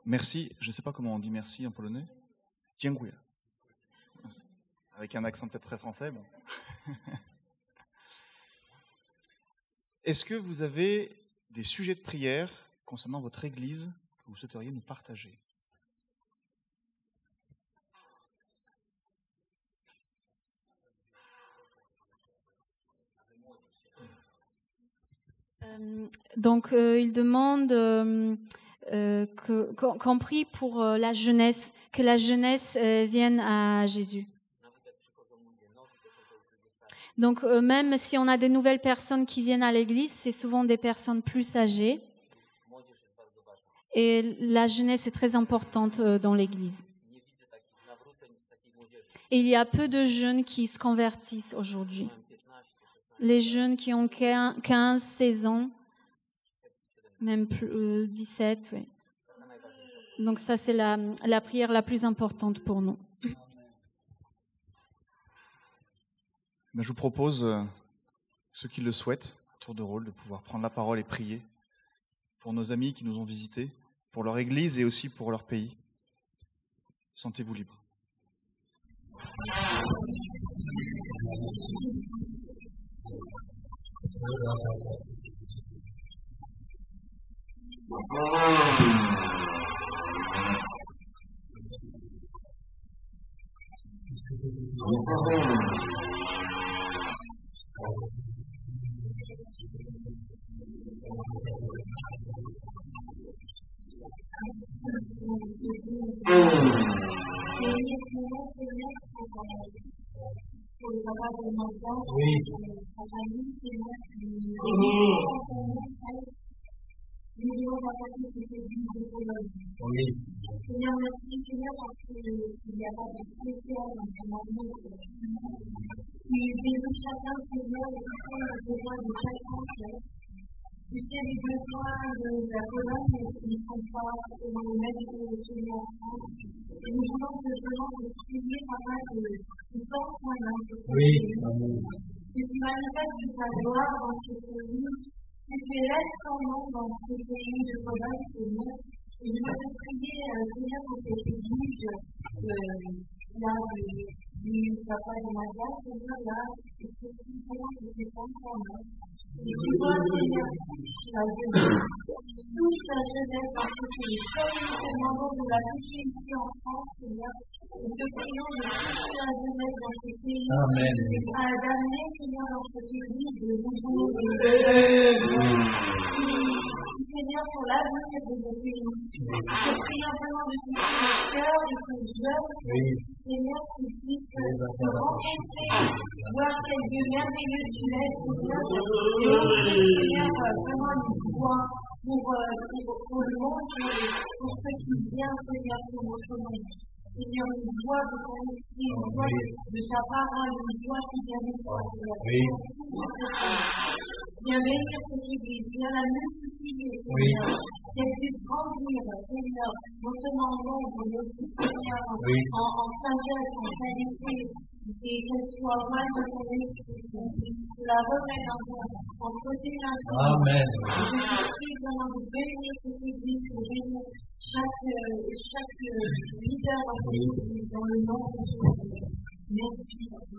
Merci, je ne sais pas comment on dit merci en polonais. Dziękuję. Avec un accent peut-être très français, bon. Est-ce que vous avez des sujets de prière concernant votre Église que vous souhaiteriez nous partager ? Donc, il demande qu'on prie pour la jeunesse, que la jeunesse vienne à Jésus. Donc, même si on a des nouvelles personnes qui viennent à l'église, c'est souvent des personnes plus âgées. Et la jeunesse est très importante dans l'église. Et il y a peu de jeunes qui se convertissent aujourd'hui. Les jeunes qui ont 15, 16 ans, même plus, 17, oui. Donc ça, c'est la prière la plus importante pour nous. Je vous propose, ceux qui le souhaitent, à tour de rôle, de pouvoir prendre la parole et prier pour nos amis qui nous ont visités, pour leur Église et aussi pour leur pays. Sentez-vous libre. Seigneur, merci Seigneur parce qu'il n'y a pas de frontières dans ton amour. Tu bénis chacun Seigneur et tu sais les besoins de chacun. Tu sais les besoins de la Pologne qui ne sont pas forcément les mêmes que celui en France. Et nous voulons simplement te prier Papa que tu portes ta main sur ce pays. Que tu manifestes ta gloire dans ce pays. Que tu élèves ton nom dans ce pays de Pologne Seigneur. Et je veux te prier, Seigneur, pour cette église, là, du papa de ma glace, Seigneur, là, et que tu commences à te prendre en main. Et que toi, Seigneur, touche la jeunesse dans ce pays. Comme nous te demandons de la toucher ici en France, Seigneur, nous te prions de toucher la jeunesse dans ce pays. Amen. Et d'amener, Seigneur, dans cette église de nouveau, Seigneur, sur l'avenir de nos pays. Je prie vraiment de toucher le cœur de ces jeunes, Seigneur, qu'ils puissent te rencontrer, voir quel Dieu merveilleux tu es, Seigneur, et ouvrir, Seigneur, vraiment une voie pour le monde, pour ceux qui viennent, Seigneur, sur notre monde. Seigneur, une voix de ton esprit, une voix de ta parole, une voix qui vient de toi, Seigneur. Viens bénir cette église, viens la multiplier, Seigneur. Qu'elle puisse grandir, Seigneur, non seulement en nombre, mais aussi, Seigneur, en sagesse, en qualité, et qu'elle soit loin de ton esprit. Je la remets en côté l'instant. Amen. Je te prie vraiment de bénir cette église, de bénir chaque leader dans cette église, dans le nom de Jésus. Merci.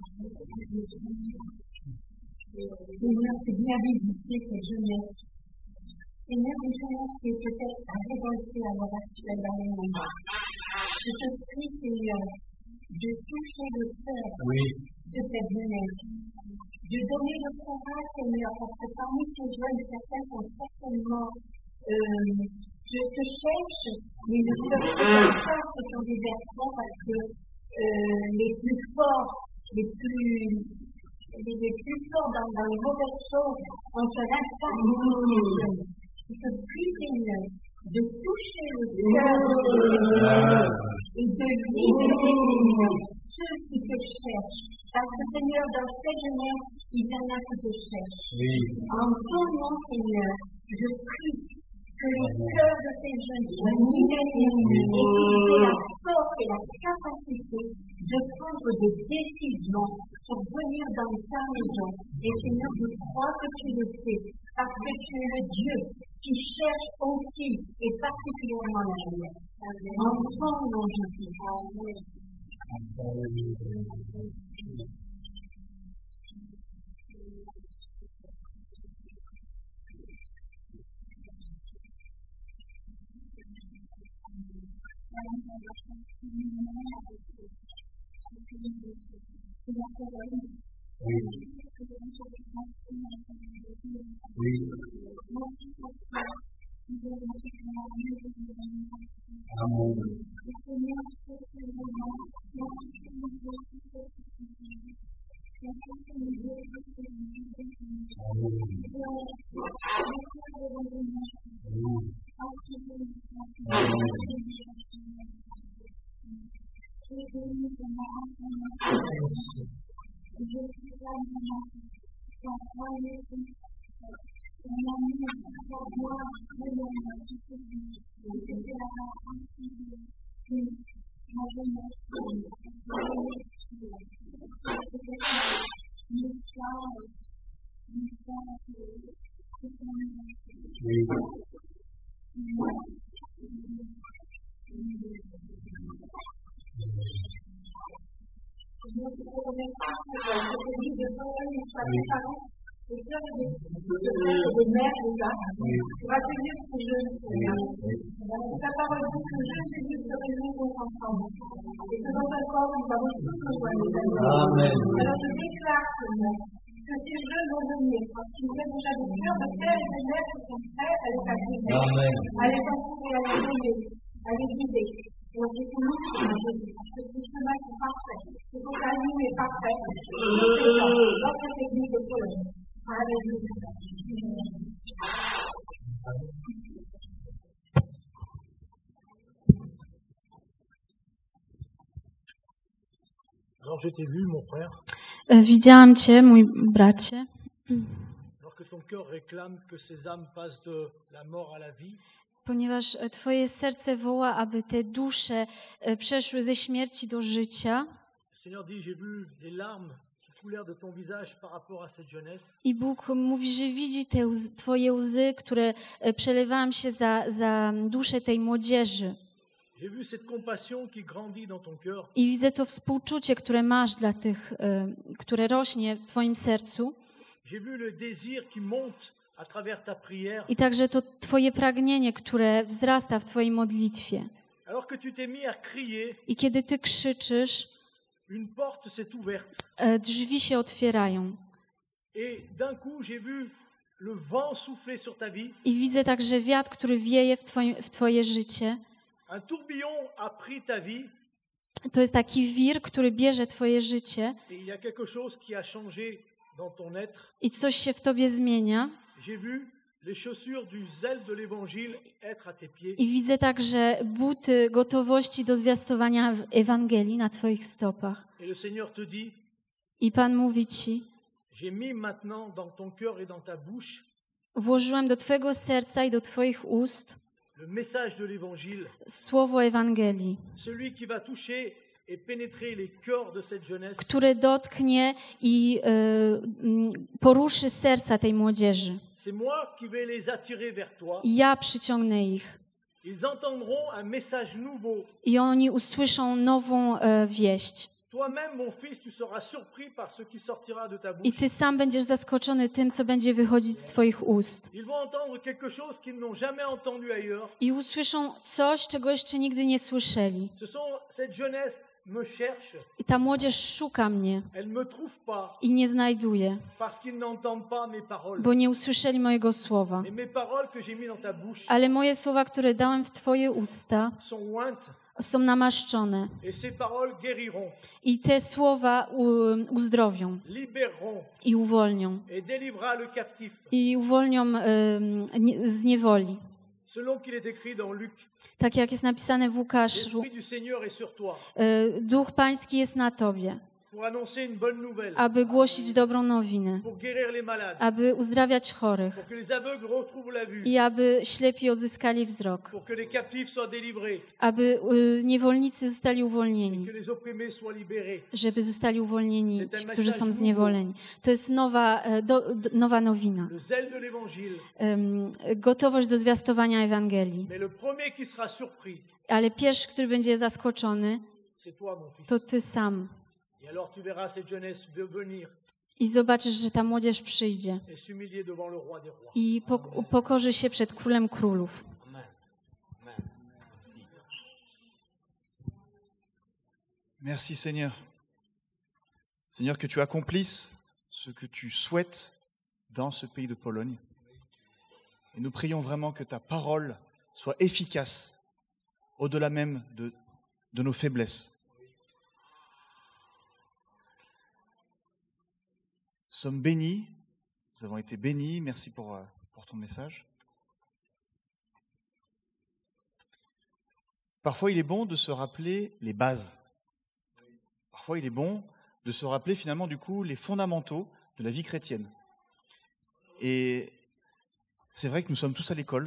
Seigneur, tu viens visiter cette jeunesse. Seigneur, une jeunesse qui est peut-être à révolter à l'heure actuelle dans le monde. Je te prie, Seigneur, de toucher le cœur de cette jeunesse. De donner le courage, Seigneur, parce que parmi ces jeunes, certains sont certainement te cherchent, mais ne peuvent pas se tourner vers toi parce que les plus forts, les plus forts dans les mauvaises choses ont un impact sur ces jeunes. Je te prie, Seigneur, de toucher le cœur de ces jeunes et de libérer, Seigneur, ceux qui te cherchent. Parce que, Seigneur, dans cette jeunesse, il y en a qui te cherchent. En ton nom, Seigneur, je prie que le cœur de ces jeunes soit libéré et qu'ils aient la force et la capacité de prendre des décisions pour venir dans ta maison. Et Seigneur, je crois que tu le fais, parce que tu es le Dieu qui cherche aussi et particulièrement la jeunesse. Enfants non justifiés. Des mères déjà, pour accueillir ces jeunes Seigneur. Ta parole dit que Jésus et Dieu se réjouiront ensemble et que dans un corps nous avons tous besoin de nous. Amen. Alors je déclare, Seigneur, que ces jeunes vont venir parce qu'ils ont déjà des cœurs de pères et de mères qui sont prêts à les accueillir, à les entourer, à les aider, à les guider. Et on dit que nous, Seigneur Jésus, parce que ce chemin est parfait, que votre ligne est parfaite dans cette église de Pologne. Alléluia. Alors je t'ai vu, mon frère, Widziałam Cię, mój bracie, alors que ton cœur réclame que ces âmes passent de la mort à la vie. ponieważ Twoje serce woła, aby te dusze przeszły ze śmierci do życia. Le Seigneur dit, j'ai vu les larmes qui coulèrent de ton visage par rapport à cette jeunesse. I Bóg mówi, że widzi te Twoje łzy, które przelewałem się za duszę tej młodzieży. J'ai vu cette compassion qui grandit dans ton cœur. I widzę to współczucie, które masz dla tych, które rośnie w Twoim sercu. J'ai vu le désir qui monte à travers ta prière. I także to Twoje pragnienie, które wzrasta w Twojej modlitwie. Alors que tu t'es mis à crier, I kiedy Ty krzyczysz, une porte s'est ouverte. Drzwi się otwierają. Et d'un coup, j'ai vu le vent souffler sur ta vie. I widzę także wiatr, który wieje w Twoje życie. Un tourbillon a pris ta vie. To jest taki wir, który bierze Twoje życie Et il y a quelque chose qui a changé dans ton être. i coś się w Tobie zmienia. J'ai vu les chaussures du zèle de l'évangile être à tes pieds. I widzę także buty gotowości do zwiastowania Ewangelii na Twoich stopach. Et le Seigneur te dit, I Pan mówi Ci, j'ai mis maintenant dans ton cœur et dans ta bouche włożyłem do Twojego serca i do Twoich ust le message de l'évangile, słowo Ewangelii, celui qui va toucher et pénétrer les cœurs de cette jeunesse. które dotknie i poruszy serca tej młodzieży. C'est moi qui vais les attirer vers toi. I ja przyciągnę ich. Ils entendront un message nouveau. I oni usłyszą nową wieść. Toi-même, mon fils, tu seras surpris par ce qui sortira de ta I bouche. Ty sam będziesz zaskoczony tym, co będzie wychodzić z Twoich ust. Ils vont entendre quelque chose qu'ils n'ont jamais entendu ailleurs. I usłyszą coś, czego jeszcze nigdy nie słyszeli. Cette jeunesse me cherche. I ta młodzież szuka mnie Elle ne me trouve pas i nie znajduje, parce qu'ils n'entendent pas mes paroles. bo nie usłyszeli mojego słowa. Et mes paroles que j'ai mis dans ta bouche Ale moje słowa, które dałem w Twoje usta, sont ointes. są namaszczone. Et ces paroles guériront, I te słowa uzdrowią libéreront i uwolnią. et délivrera le captif. I uwolnią z niewoli. Selon qu'il est écrit dans Luc, Tak jak jest napisane w Łukaszu, l'Esprit du Seigneur est sur toi. Duch Pański jest na Tobie. pour annoncer une bonne nouvelle, aby głosić dobrą nowinę, pour guérir les malades, aby uzdrawiać chorych pour que les aveugles retrouvent la vue, i aby ślepi odzyskali wzrok, pour que les captifs soient délivrés, aby niewolnicy zostali uwolnieni, que les opprimés soient libérés. żeby zostali uwolnieni ci, którzy są zniewoleni. To jest nowa nowina. Le zèle de l'évangile. Gotowość do zwiastowania Ewangelii. Mais le premier qui sera surpris, Ale pierwszy, który będzie zaskoczony, c'est toi, mon fils. to ty sam. Et alors tu verras cette jeunesse venir I zobaczysz, że ta młodzież przyjdzie et s'humilier devant le roi des rois. i upokorzy się przed Królem Królów. Merci Seigneur. Seigneur, que tu accomplisses ce que tu souhaites dans ce pays de Pologne. Et nous prions vraiment que ta parole soit efficace au-delà même de nos faiblesses. Nous sommes bénis, nous avons été bénis, merci pour ton message. Parfois il est bon de se rappeler les bases. Parfois il est bon de se rappeler finalement du coup les fondamentaux de la vie chrétienne. Et c'est vrai que nous sommes tous à l'école,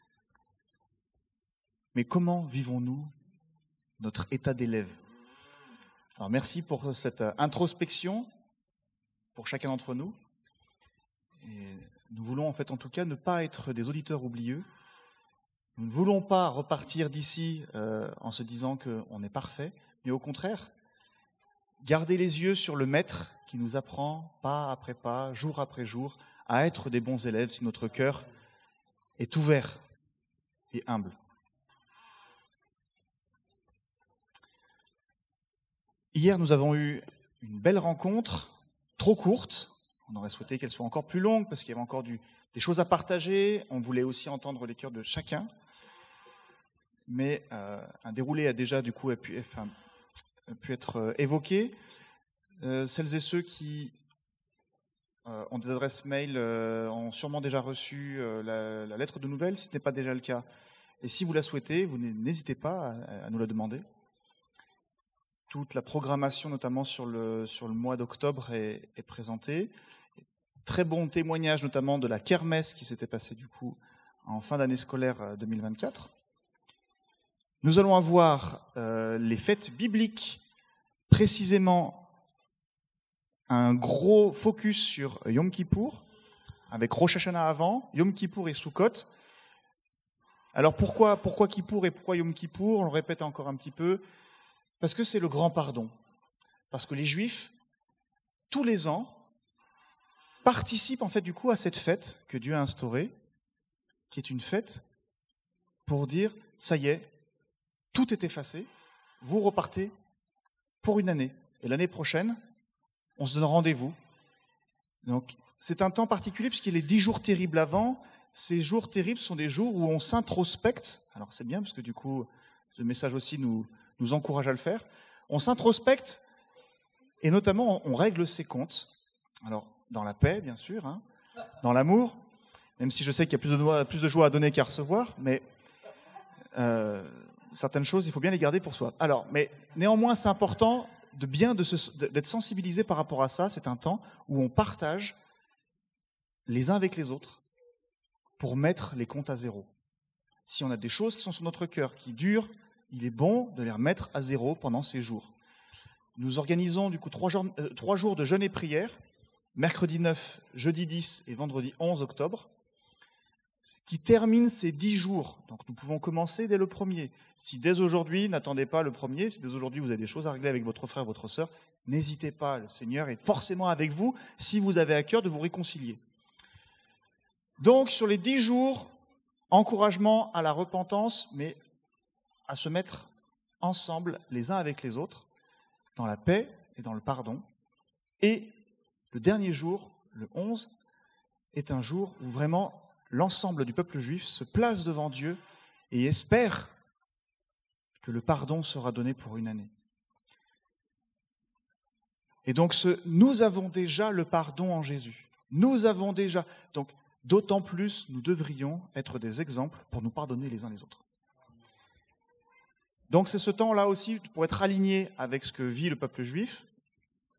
mais comment vivons-nous notre état d'élève? Alors merci pour cette introspection pour chacun d'entre nous. Et nous voulons en fait en tout cas ne pas être des auditeurs oublieux. Nous ne voulons pas repartir d'ici en se disant qu'on est parfait, mais au contraire, garder les yeux sur le Maître qui nous apprend pas après pas, jour après jour, à être des bons élèves si notre cœur est ouvert et humble. Hier, nous avons eu une belle rencontre, trop courte. On aurait souhaité qu'elle soit encore plus longue parce qu'il y avait encore des choses à partager. On voulait aussi entendre les cœurs de chacun. Mais un déroulé a déjà du coup pu être évoqué. Celles et ceux qui ont des adresses mail ont sûrement déjà reçu la lettre de nouvelles, si ce n'est pas déjà le cas. Et si vous la souhaitez, vous n'hésitez pas à nous la demander. Toute la programmation, notamment sur le mois d'octobre, est présentée. Très bon témoignage, notamment de la kermesse qui s'était passée du coup en fin d'année scolaire 2024. Nous allons avoir les fêtes bibliques, précisément un gros focus sur Yom Kippour, avec Rosh Hashanah avant, Yom Kippour et Sukkot. Alors pourquoi Kippour et pourquoi Yom Kippour? On le répète encore un petit peu. Parce que c'est le grand pardon. Parce que les Juifs, tous les ans, participent en fait du coup à cette fête que Dieu a instaurée, qui est une fête pour dire, ça y est, tout est effacé, vous repartez pour une année. Et l'année prochaine, on se donne rendez-vous. Donc c'est un temps particulier puisqu'il est 10 jours terribles avant. Ces jours terribles sont des jours où on s'introspecte. Alors c'est bien parce que du coup, ce message aussi nous encourage à le faire. On s'introspecte et notamment on règle ses comptes. Alors, dans la paix, bien sûr, hein, dans l'amour, même si je sais qu'il y a plus de joie à donner qu'à recevoir, mais certaines choses, il faut bien les garder pour soi. Alors, mais néanmoins, c'est important d'être sensibilisé par rapport à ça. C'est un temps où on partage les uns avec les autres pour mettre les comptes à zéro. Si on a des choses qui sont sur notre cœur, qui durent, il est bon de les remettre à zéro pendant ces jours. Nous organisons du coup 3 jours de jeûne et prière, mercredi 9, jeudi 10 et vendredi 11 octobre, qui termine ces 10 jours. Donc nous pouvons commencer dès le premier. Si dès aujourd'hui, n'attendez pas le premier, si dès aujourd'hui vous avez des choses à régler avec votre frère, votre sœur, n'hésitez pas, le Seigneur est forcément avec vous si vous avez à cœur de vous réconcilier. Donc sur les 10 jours, encouragement à la repentance, mais à se mettre ensemble les uns avec les autres, dans la paix et dans le pardon. Et le dernier jour, le 11, est un jour où vraiment l'ensemble du peuple juif se place devant Dieu et espère que le pardon sera donné pour une année. Et donc nous avons déjà le pardon en Jésus. Nous avons déjà. Donc d'autant plus nous devrions être des exemples pour nous pardonner les uns les autres. Donc c'est ce temps-là aussi pour être aligné avec ce que vit le peuple juif,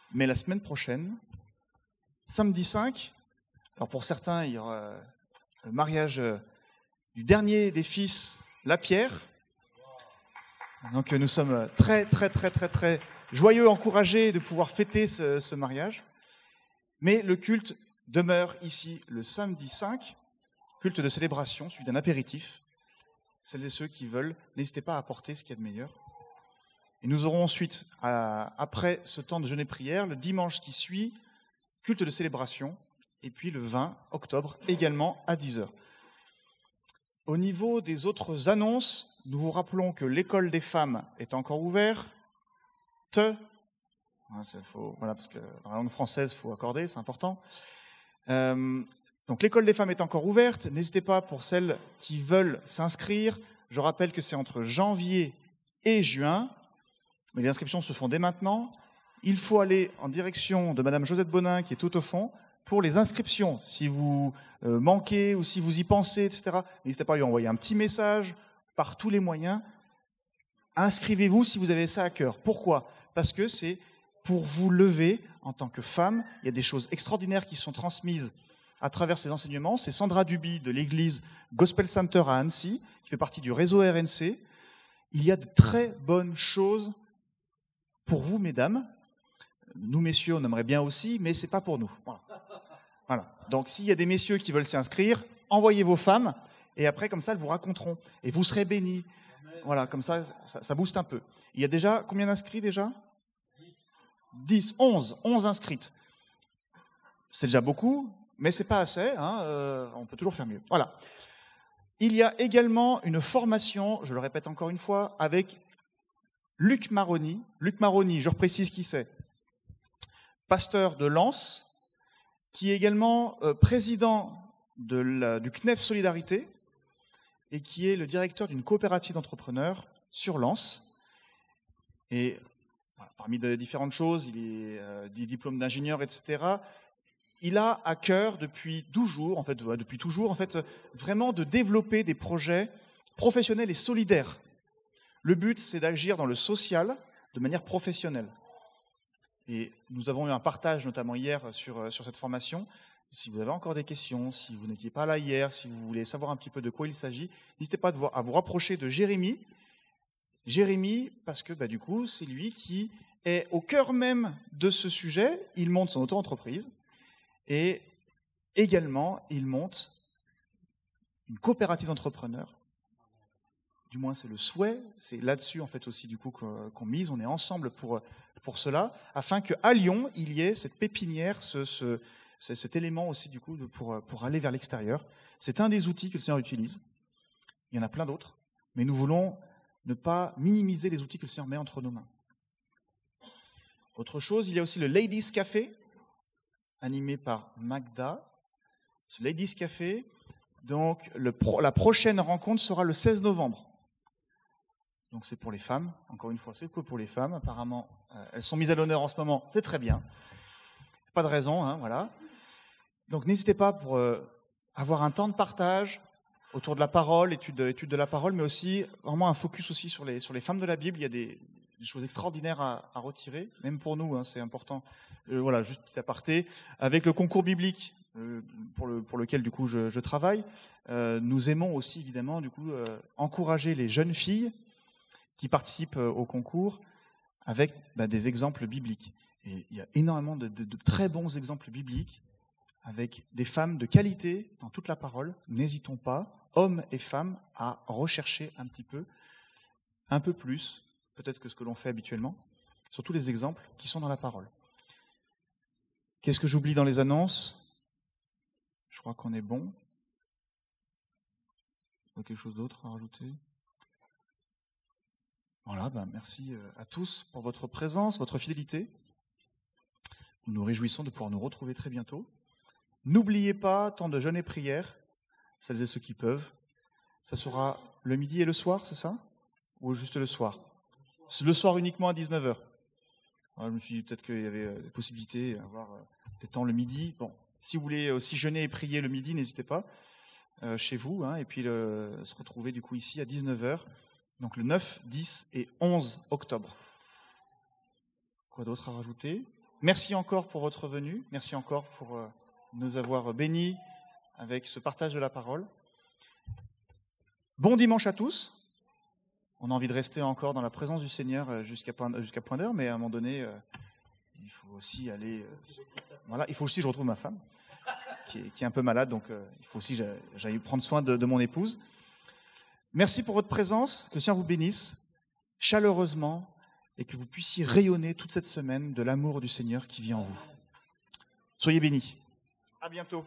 Mais la semaine prochaine, samedi 5, alors pour certains, il y aura le mariage du dernier des fils, Lapierre. Donc nous sommes très, très, très, très, très joyeux, encouragés de pouvoir fêter ce mariage. Mais le culte demeure ici le samedi 5, culte de célébration, suivi d'un apéritif. Celles et ceux qui veulent, n'hésitez pas à apporter ce qu'il y a de meilleur. Et nous aurons ensuite, après ce temps de jeûne et prière, le dimanche qui suit, culte de célébration, et puis le 20 octobre, également à 10h. Au niveau des autres annonces, nous vous rappelons que l'école des femmes est encore ouverte. Voilà, parce que dans la langue française, il faut accorder, c'est important. Donc l'école des femmes est encore ouverte. N'hésitez pas pour celles qui veulent s'inscrire. Je rappelle que c'est entre janvier et juin, mais les inscriptions se font dès maintenant. Il faut aller en direction de Madame Josette Bonin, qui est tout au fond, pour les inscriptions. Si vous manquez ou si vous y pensez, etc., n'hésitez pas à lui envoyer un petit message par tous les moyens. Inscrivez-vous si vous avez ça à cœur. Pourquoi ? Parce que c'est pour vous lever en tant que femme. Il y a des choses extraordinaires qui sont transmises à travers ces enseignements. C'est Sandra Duby de l'église Gospel Center à Annecy, qui fait partie du réseau RNC. Il y a de très bonnes choses pour vous, mesdames. Nous, messieurs, on aimerait bien aussi, mais ce n'est pas pour nous. Voilà. Donc, s'il y a des messieurs qui veulent s'inscrire, envoyez vos femmes, et après, comme ça, elles vous raconteront. Et vous serez bénis. Voilà, comme ça booste un peu. Il y a déjà, combien d'inscrits déjà ? 11 inscrites. C'est déjà beaucoup, mais c'est pas assez, hein, on peut toujours faire mieux. Voilà. Il y a également une formation, je le répète encore une fois, avec Luc Maroni. Luc Maroni, je reprécise qui c'est. Pasteur de Lens, qui est également président du CNEF Solidarité et qui est le directeur d'une coopérative d'entrepreneurs sur Lens. Et parmi de différentes choses, il est diplôme d'ingénieur, etc. Il a à cœur depuis toujours, vraiment de développer des projets professionnels et solidaires. Le but, c'est d'agir dans le social de manière professionnelle. Et nous avons eu un partage, notamment hier, sur cette formation. Si vous avez encore des questions, si vous n'étiez pas là hier, si vous voulez savoir un petit peu de quoi il s'agit, n'hésitez pas à vous rapprocher de Jérémy. Jérémy, parce que du coup, c'est lui qui est au cœur même de ce sujet. Il monte son auto-entreprise et également, il monte une coopérative d'entrepreneurs. Du moins, c'est le souhait. C'est là-dessus, en fait, aussi, du coup, qu'on mise. On est ensemble pour cela, afin qu'à Lyon, il y ait cette pépinière, cet élément aussi, du coup, pour aller vers l'extérieur. C'est un des outils que le Seigneur utilise. Il y en a plein d'autres, mais nous voulons ne pas minimiser les outils que le Seigneur met entre nos mains. Autre chose, il y a aussi le Ladies Café, animé par Magda. Ce Ladies Café, donc la prochaine rencontre sera le 16 novembre. Donc c'est pour les femmes, encore une fois, c'est que pour les femmes. Apparemment, elles sont mises à l'honneur en ce moment, c'est très bien. Pas de raison, hein, voilà. Donc n'hésitez pas pour avoir un temps de partage autour de la parole, étude de la parole, mais aussi vraiment un focus aussi sur les femmes de la Bible. Il y a des choses extraordinaires à retirer, même pour nous, hein, c'est important. Voilà, juste petit aparté. Avec le concours biblique pour lequel du coup je travaille, nous aimons aussi évidemment du coup encourager les jeunes filles qui participent au concours avec des exemples bibliques. Et il y a énormément de très bons exemples bibliques avec des femmes de qualité dans toute la parole. N'hésitons pas, hommes et femmes, à rechercher un peu plus, peut-être que ce que l'on fait habituellement, sur tous les exemples qui sont dans la parole. Qu'est-ce que j'oublie dans les annonces ? Je crois qu'on est bon. Il y a quelque chose d'autre à rajouter ? Voilà, merci à tous pour votre présence, votre fidélité. Nous nous réjouissons de pouvoir nous retrouver très bientôt. N'oubliez pas, temps de jeûne et prière, celles et ceux qui peuvent. Ça sera le midi et le soir, c'est ça ? Ou juste le soir ? C'est le soir uniquement à 19h. Je me suis dit peut-être qu'il y avait des possibilités d'avoir des temps le midi. Bon, si vous voulez aussi jeûner et prier le midi, n'hésitez pas chez vous. Et puis se retrouver du coup ici à 19h. Donc le 9, 10 et 11 octobre. Quoi d'autre à rajouter ? Merci encore pour votre venue. Merci encore pour nous avoir bénis avec ce partage de la parole. Bon dimanche à tous. On a envie de rester encore dans la présence du Seigneur jusqu'à point d'heure, mais à un moment donné, il faut aussi aller... voilà, il faut aussi que je retrouve ma femme, qui est un peu malade, donc il faut aussi que j'aille prendre soin de mon épouse. Merci pour votre présence, que le Seigneur vous bénisse chaleureusement et que vous puissiez rayonner toute cette semaine de l'amour du Seigneur qui vit en vous. Soyez bénis. À bientôt.